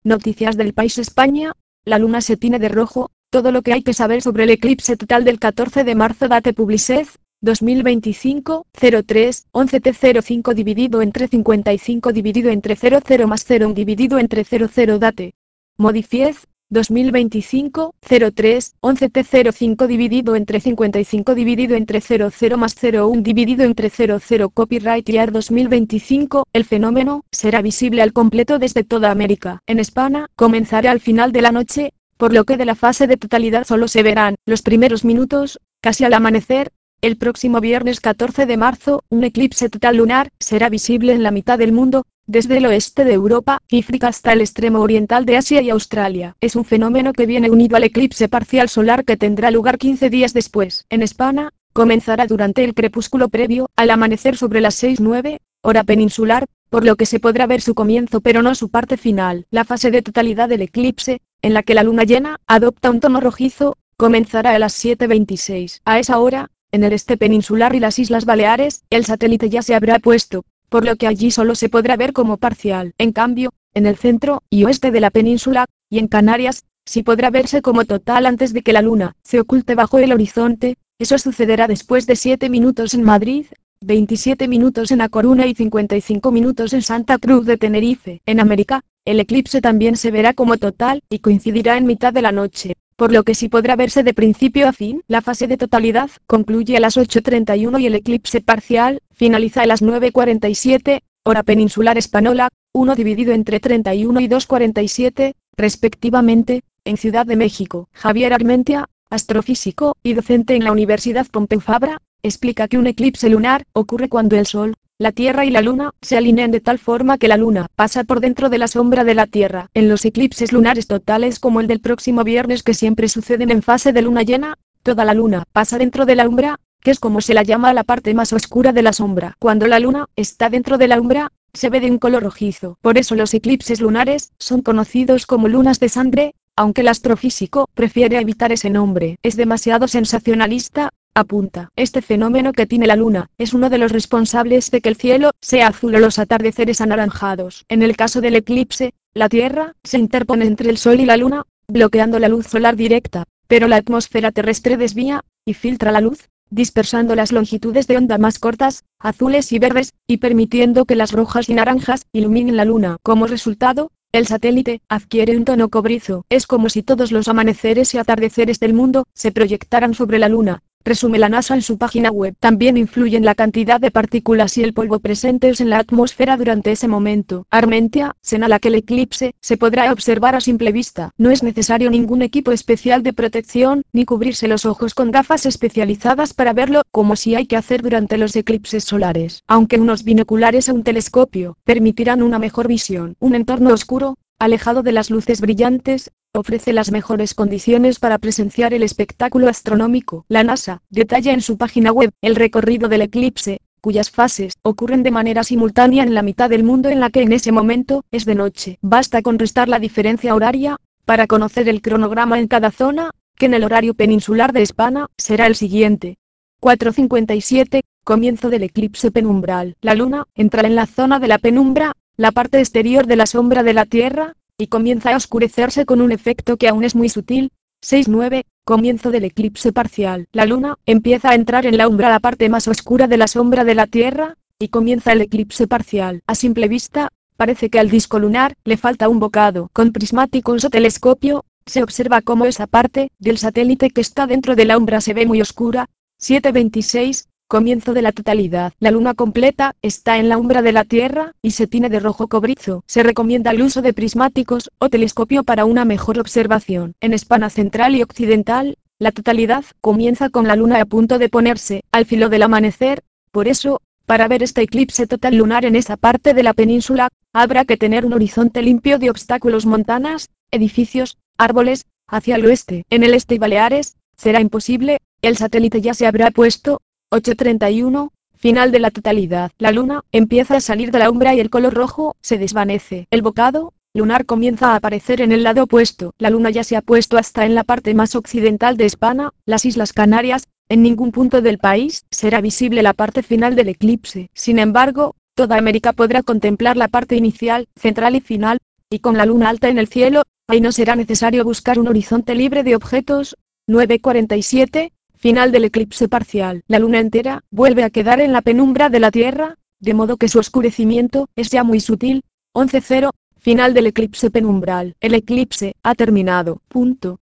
Noticias del país España. La luna se tiñe de rojo. Todo lo que hay que saber sobre el eclipse total del 14 de marzo. Date Publicez 2025, 03, 11T05 dividido entre 55 dividido entre 00 más 01 dividido entre 00. Date Modifiez 2025, 03, 11T05 dividido entre 55 dividido entre 00 más 01 dividido entre 00. Copyright Year 2025. El fenómeno será visible al completo desde toda América. En España comenzará al final de la noche, por lo que de la fase de totalidad solo se verán los primeros minutos, casi al amanecer. El próximo viernes 14 de marzo, un eclipse total lunar será visible en la mitad del mundo, desde el oeste de Europa y África hasta el extremo oriental de Asia y Australia. Es un fenómeno que viene unido al eclipse parcial solar que tendrá lugar 15 días después. En España, comenzará durante el crepúsculo previo al amanecer sobre las 6:09, hora peninsular, por lo que se podrá ver su comienzo pero no su parte final. La fase de totalidad del eclipse, en la que la luna llena adopta un tono rojizo, comenzará a las 7:26. A esa hora, en el este peninsular y las Islas Baleares, el satélite ya se habrá puesto, por lo que allí solo se podrá ver como parcial. En cambio, en el centro y oeste de la península, y en Canarias, sí podrá verse como total antes de que la luna se oculte bajo el horizonte. Eso sucederá después de 7 minutos en Madrid, 27 minutos en A Coruña y 55 minutos en Santa Cruz de Tenerife. En América, el eclipse también se verá como total, y coincidirá en mitad de la noche, por lo que sí podrá verse de principio a fin. La fase de totalidad concluye a las 8:31 y el eclipse parcial finaliza a las 9:47, hora peninsular española, 1 dividido entre 31 y 2:47, respectivamente, en Ciudad de México. Javier Armentia, astrofísico y docente en la Universidad Pompeu Fabra, explica que un eclipse lunar ocurre cuando el Sol, la Tierra y la Luna se alinean de tal forma que la Luna pasa por dentro de la sombra de la Tierra. En los eclipses lunares totales como el del próximo viernes, que siempre suceden en fase de luna llena, toda la Luna pasa dentro de la umbra, que es como se la llama a la parte más oscura de la sombra. Cuando la Luna está dentro de la umbra, se ve de un color rojizo. Por eso los eclipses lunares son conocidos como lunas de sangre, aunque el astrofísico prefiere evitar ese nombre. Es demasiado sensacionalista, apunta. Este fenómeno que tiene la luna es uno de los responsables de que el cielo sea azul o los atardeceres anaranjados. En el caso del eclipse, la Tierra se interpone entre el Sol y la Luna, bloqueando la luz solar directa, pero la atmósfera terrestre desvía y filtra la luz, dispersando las longitudes de onda más cortas, azules y verdes, y permitiendo que las rojas y naranjas iluminen la luna. Como resultado, el satélite adquiere un tono cobrizo. Es como si todos los amaneceres y atardeceres del mundo se proyectaran sobre la luna, resume la NASA en su página web. También influyen la cantidad de partículas y el polvo presentes en la atmósfera durante ese momento. Armentia señala que el eclipse se podrá observar a simple vista. No es necesario ningún equipo especial de protección, ni cubrirse los ojos con gafas especializadas para verlo, como si hay que hacer durante los eclipses solares. Aunque unos binoculares o un telescopio permitirán una mejor visión. Un entorno oscuro, alejado de las luces brillantes, ofrece las mejores condiciones para presenciar el espectáculo astronómico. La NASA detalla en su página web el recorrido del eclipse, cuyas fases ocurren de manera simultánea en la mitad del mundo en la que en ese momento es de noche. Basta con restar la diferencia horaria para conocer el cronograma en cada zona, que en el horario peninsular de España será el siguiente. 4:57, comienzo del eclipse penumbral. La luna entra en la zona de la penumbra, la parte exterior de la sombra de la Tierra, y comienza a oscurecerse con un efecto que aún es muy sutil. 6:09, comienzo del eclipse parcial. La luna empieza a entrar en la umbra, la parte más oscura de la sombra de la Tierra, y comienza el eclipse parcial. A simple vista, parece que al disco lunar le falta un bocado. Con prismáticos o telescopio, se observa cómo esa parte del satélite que está dentro de la umbra se ve muy oscura. 7:26, comienzo de la totalidad. La luna completa está en la umbra de la Tierra y se tiñe de rojo cobrizo. Se recomienda el uso de prismáticos o telescopio para una mejor observación. En España central y occidental, la totalidad comienza con la luna a punto de ponerse al filo del amanecer. Por eso, para ver este eclipse total lunar en esa parte de la península, habrá que tener un horizonte limpio de obstáculos, montanas, edificios, árboles, hacia el oeste. En el este y Baleares, será imposible. El satélite ya se habrá puesto. 8:31, final de la totalidad. La luna empieza a salir de la umbra y el color rojo se desvanece. El bocado lunar comienza a aparecer en el lado opuesto. La luna ya se ha puesto hasta en la parte más occidental de España, las Islas Canarias. En ningún punto del país será visible la parte final del eclipse. Sin embargo, toda América podrá contemplar la parte inicial, central y final. y con la luna alta en el cielo, ahí no será necesario buscar un horizonte libre de objetos. 9:47, final del eclipse parcial. La luna entera vuelve a quedar en la penumbra de la Tierra, de modo que su oscurecimiento es ya muy sutil. 11:0, final del eclipse penumbral. El eclipse ha terminado. Punto.